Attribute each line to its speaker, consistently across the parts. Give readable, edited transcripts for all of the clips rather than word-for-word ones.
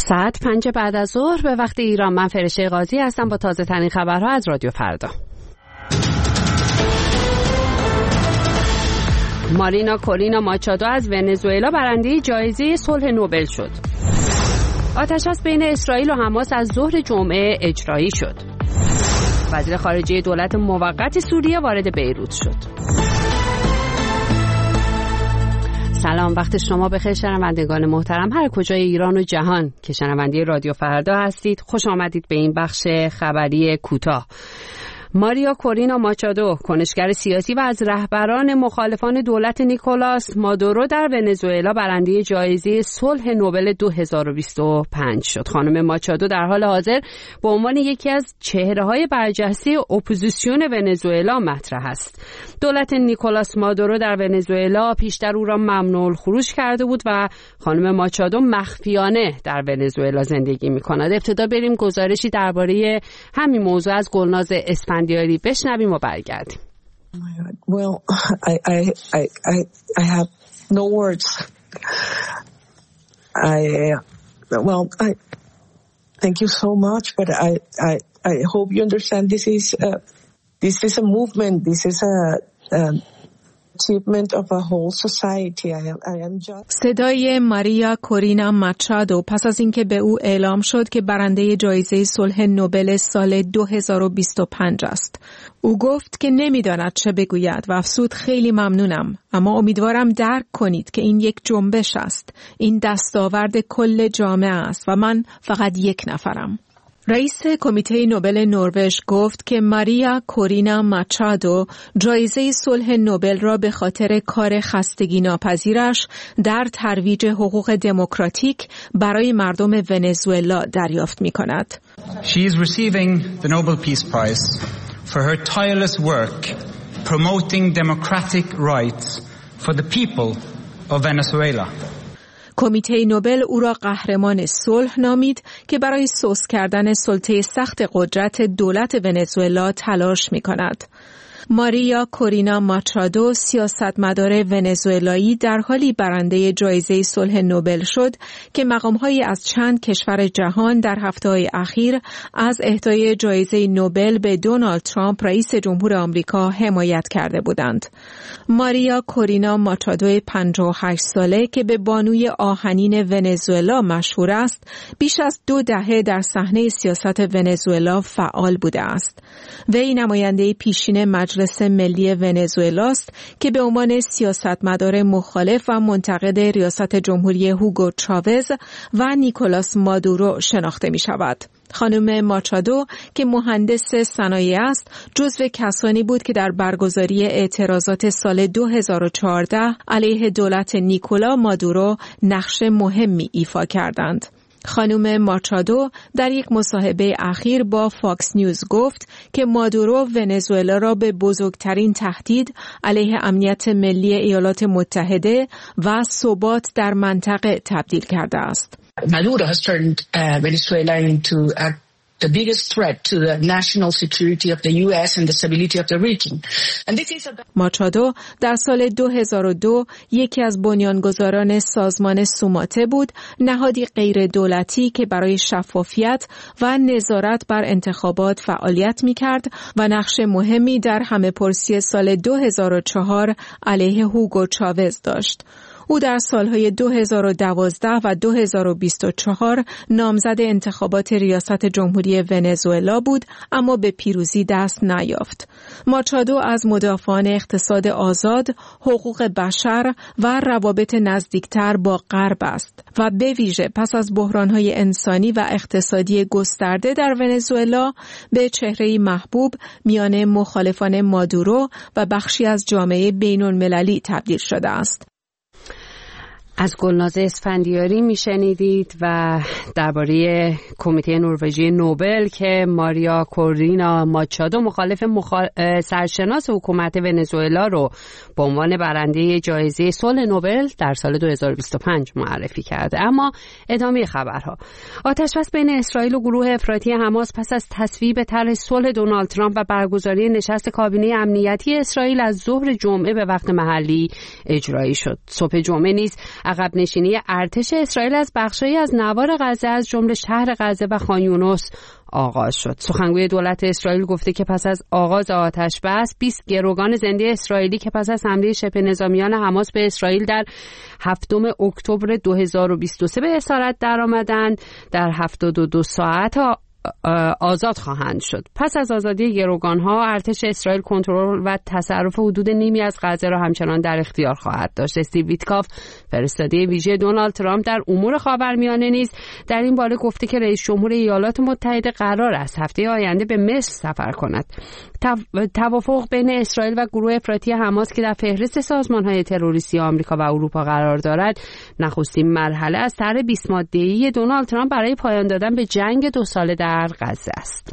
Speaker 1: ساعت 5 بعد از ظهر به وقت ایران. من فرشته قاضی هستم با تازه ترین خبرها از رادیو فردا. مارینا کورینا ماچادو از ونزوئلا برنده جایزه صلح نوبل شد. آتش‌بس بین اسرائیل و حماس از ظهر جمعه اجرایی شد. وزیر خارجه دولت موقت سوریه وارد بیروت شد. سلام، وقت شما بخیر شنوندگان محترم هر کجای ایران و جهان که شنونده رادیو فردا هستید. خوش آمدید به این بخش خبری کوتاه. ماریا کورینا ماچادو، کنشگر سیاسی و از رهبران مخالفان دولت نیکولاس مادورو در ونزوئلا برنده جایزه صلح نوبل 2025 شد. خانم ماچادو در حال حاضر به عنوان یکی از چهره‌های برجسته اپوزیسیون ونزوئلا مطرح است. دولت نیکولاس مادورو در ونزوئلا پیشتر او را ممنوع الخروج کرده بود و خانم ماچادو مخفیانه در ونزوئلا زندگی می‌کند. ابتدا بریم گزارشی درباره همین موضوع از گلناز اسفندیاری بشنویم و برگردیم.
Speaker 2: Well, I have no words. I thank you so much, but I hope you understand this is a movement. This is a achievement of a whole society. I am just...
Speaker 3: صدای ماریا کورینا ماچادو پس از اینکه به او اعلام شد که برنده جایزه صلح نوبل سال 2025 است. او گفت که نمیداند چه بگوید و افسود خیلی ممنونم، اما امیدوارم درک کنید که این یک جنبش است. این دستاورد کل جامعه است و من فقط یک نفرم. رئیس کمیته نوبل نروژ گفت که ماریا کورینا ماچادو جایزه صلح نوبل را به خاطر کار خستگی ناپذیرش در ترویج حقوق دموکراتیک برای مردم ونزوئلا دریافت می‌کند.
Speaker 4: She is receiving the Nobel Peace Prize for her tireless work promoting democratic rights for the people of Venezuela.
Speaker 3: کمیته نوبل او را قهرمان صلح نامید که برای سوس کردن سلطه سخت قدرت دولت ونزوئلا تلاش می‌کند. ماریا کورینا ماچادو سیاستمدار ونزوئلایی در حالی برنده جایزه صلح نوبل شد که مقام‌هایی از چند کشور جهان در هفته‌های اخیر از اهدای جایزه نوبل به دونالد ترامپ رئیس جمهور آمریکا حمایت کرده بودند. ماریا کورینا ماچادو 58 ساله که به بانوی آهنین ونزوئلا مشهور است، بیش از 2 دهه در صحنه سیاست ونزوئلا فعال بوده است. وی نماینده پیشین مجلس ملی ونزوئلا است که به عنوان سیاستمدار مخالف و منتقد ریاست جمهوری هوگو چاوز و نیکولاس مادورو شناخته می شود. خانم ماچادو که مهندس صنایع است، جزو کسانی بود که در برگزاری اعتراضات سال 2014 علیه دولت نیکولا مادورو نقش مهمی ایفا کردند. خانم ماچادو در یک مصاحبه اخیر با فاکس نیوز گفت که مادورو ونزوئلا را به بزرگترین تهدید علیه امنیت ملی ایالات متحده و ثبات در منطقه تبدیل کرده است.
Speaker 5: Maduro has turned Venezuela into the biggest threat to the national security of the U.S. and the stability of the region.
Speaker 3: ماچادو در سال 2002 یکی از بنیانگذاران سازمان سوماته بود، نهادی غیر دولتی که برای شفافیت و نظارت بر انتخابات فعالیت می‌کرد و نقش مهمی در همه‌پرسی سال 2004 علیه هوگو چاوز داشت. او در سالهای 2012 و 2024 نامزد انتخابات ریاست جمهوری ونزوئلا بود، اما به پیروزی دست نیافت. ماچادو از مدافعان اقتصاد آزاد، حقوق بشر و روابط نزدیکتر با غرب است و به ویژه پس از بحرانهای انسانی و اقتصادی گسترده در ونزوئلا به چهره‌ای محبوب میان مخالفان مادورو و بخشی از جامعه بین‌المللی تبدیل شده است.
Speaker 1: از گلناز اسفندیاری میشنیدید و درباره کمیته نروژی نوبل که ماریا کورینا ماچادو مخالف سرشناس حکومت ونزوئلا رو به عنوان برنده جایزه صلح نوبل در سال 2025 معرفی کرده. اما ادامه خبرها. آتش‌بس بین اسرائیل و گروه افراطی حماس پس از تصویب طرح صلح دونالد ترامپ و برگزاری نشست کابینه امنیتی اسرائیل از ظهر جمعه به وقت محلی اجرایی شد. صبح جمعه نیز عقب نشینی ارتش اسرائیل از بخشایی از نوار غزه از جمله شهر غزه و خان یونس آغاز شد. سخنگوی دولت اسرائیل گفته که پس از آغاز آتش بس 20 گروگان زنده اسرائیلی که پس از حمله شبه نظامیان حماس به اسرائیل در 7 اکتبر 2023 به اسارت درآمدند در 72 ساعت آزاد خواهند شد. پس از آزادی گروگان‌ها ارتش اسرائیل کنترل و تصرف حدود نیمی از غزه را همچنان در اختیار خواهد داشت. استیو ویتکاف فرستاده ویژه دونالد ترامپ در امور خاورمیانه نیز در این باره گفته که رئیس جمهور ایالات متحده قرار است هفته آینده به مصر سفر کند. توافق بین اسرائیل و گروه افراطی حماس که در فهرست سازمان‌های تروریستی آمریکا و اروپا قرار دارد نخستین مرحله از طرح 20 ماده‌ای دونالد ترامپ برای پایان دادن به جنگ 2 ساله در غزه است.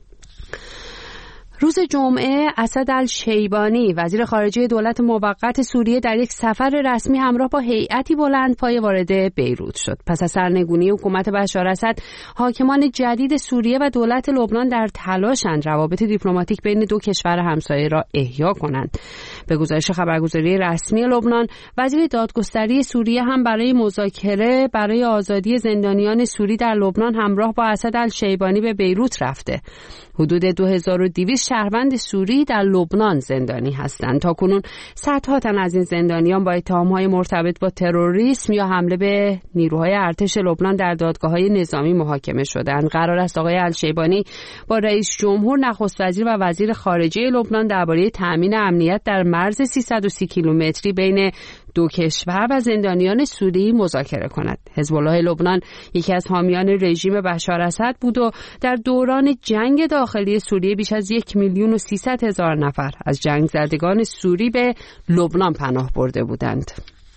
Speaker 1: روز جمعه اسد الشیبانی وزیر خارجه دولت موقت سوریه در یک سفر رسمی همراه با هیئتی بلندپایه وارد بیروت شد. پس از سرنگونی حکومت بشار اسد، حاکمان جدید سوریه و دولت لبنان در تلاشند روابط دیپلماتیک بین دو کشور همسایه را احیا کنند. به گزارش خبرگزاری رسمی لبنان، وزیر دادگستری سوریه هم برای مذاکره برای آزادی زندانیان سوری در لبنان همراه با اسد الشیبانی به بیروت رفته. حدود 2200 شهروند سوری در لبنان زندانی هستند. تاکنون صدها تن از این زندانیان با اتهام‌های مرتبط با تروریسم یا حمله به نیروهای ارتش لبنان در دادگاه‌های نظامی محاکمه شدند. قرار است آقای الشیبانی با رئیس جمهور، نخست وزیر و وزیر خارجه لبنان درباره تأمین امنیت در مرز 330 کیلومتری بین دو کشور و زندانیان سوری مذاکره کند. حزب الله لبنان یکی از حامیان رژیم بشار اسد بود و در دوران جنگ داخلی سوریه بیش از 1,300,000 نفر از جنگ زدگان سوری به لبنان پناه برده بودند.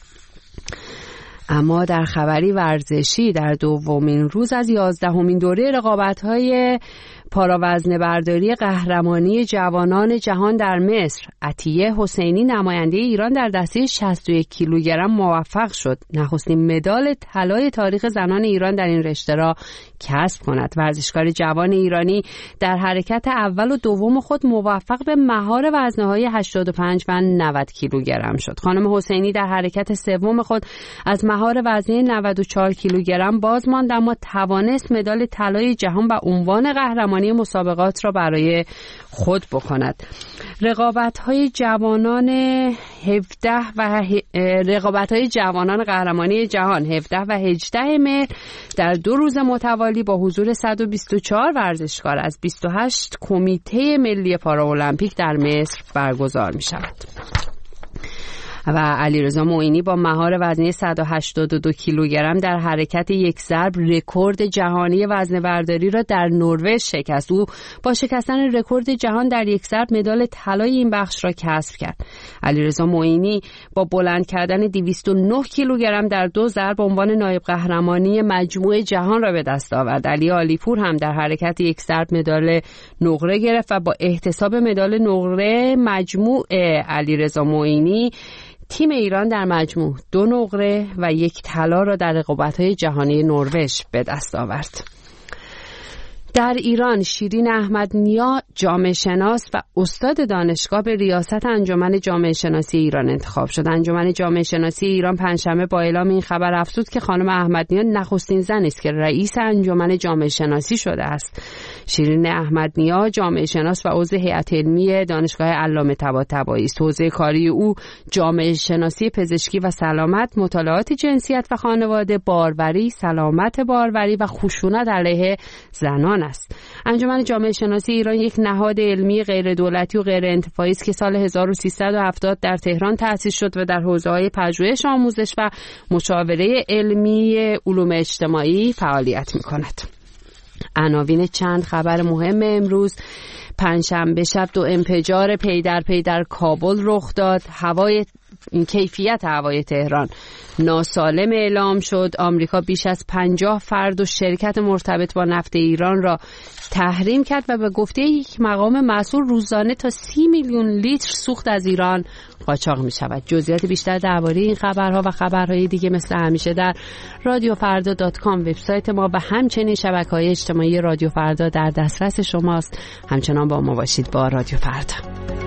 Speaker 1: اما در خبری ورزشی، در دومین روز از 11مین دوره رقابت‌های پاراوزن برداری قهرمانی جوانان جهان در مصر، عطیه حسینی نماینده ایران در دسته 61 کیلوگرم موفق شد نخستین مدال طلای تاریخ زنان ایران در این رشته را کسب کند. ورزشکار جوان ایرانی در حرکت اول و دوم خود موفق به مهار وزنه‌های 85 و 90 کیلوگرم شد. خانم حسینی در حرکت سوم خود از مهار وزنه 94 کیلوگرم باز ماند، اما توانست مدال طلای جهان و عنوان قهرمانی مسابقات را برای خود بکند. رقابت‌های جوانان قهرمانی جهان 17 و 18 مهر در 2 روز متوالی با حضور 124 ورزشکار از 28 کمیته ملی پاراالمپیک در مصر برگزار می‌شود. و علیرضا معینی با مهار وزنه 182 کیلوگرم در حرکت یک ضرب رکورد جهانی وزنه برداری را در نروژ شکست. او با شکستن رکورد جهان در یک ضرب مدال طلای این بخش را کسب کرد. علیرضا معینی با بلند کردن 209 کیلوگرم در 2 ضرب عنوان نایب قهرمانی مجموعه جهان را به دست آورد. علی عالیپور هم در حرکت یک ضرب مدال نقره گرفت و با احتساب مدال نقره مجموع علیرضا معینی تیم ایران در مجموع 2 نقره و 1 طلا را در رقابت‌های جهانی نروژ به دست آورد. در ایران شیرین احمدنیا جامعه شناس و استاد دانشگاه به ریاست انجمن جامعه شناسی ایران انتخاب شد. انجمن جامعه شناسی ایران پنجشنبه با اعلام این خبر افزود که خانم احمدنیا نخستین زنی است که رئیس انجمن جامعه شناسی شده است. شیرین احمدنیا جامعه شناس و عضو هیئت علمی دانشگاه علامه طباطبایی است. حوزه کاری او جامعه شناسی پزشکی و سلامت، مطالعات جنسیت و خانواده، باروری، سلامت باروری و خشونت علیه زنان است. انجمن جامعه شناسی ایران یک نهاد علمی غیر دولتی و غیر انتفاعی است که سال 1370 در تهران تأسیس شد و در حوزه‌های پژوهش، آموزش و مشاوره علمی علوم اجتماعی فعالیت می‌کند. عناوین چند خبر مهم امروز: پنجشنبه شب 2 انفجار پی در پی در کابل رخ داد. کیفیت هوای تهران ناسالم اعلام شد. آمریکا بیش از 50 فرد و شرکت مرتبط با نفت ایران را تحریم کرد و به گفته یک مقام مسئول روزانه تا 30 میلیون لیتر سوخت از ایران قاچاق می شود. جزئیات بیشتر درباره این خبرها و خبرهای دیگه مثل همیشه در radiofarda.com وبسایت ما و همچنین شبکه‌های اجتماعی رادیو فردا در دسترس شماست. همچنان با ما باشید با رادیو فردا.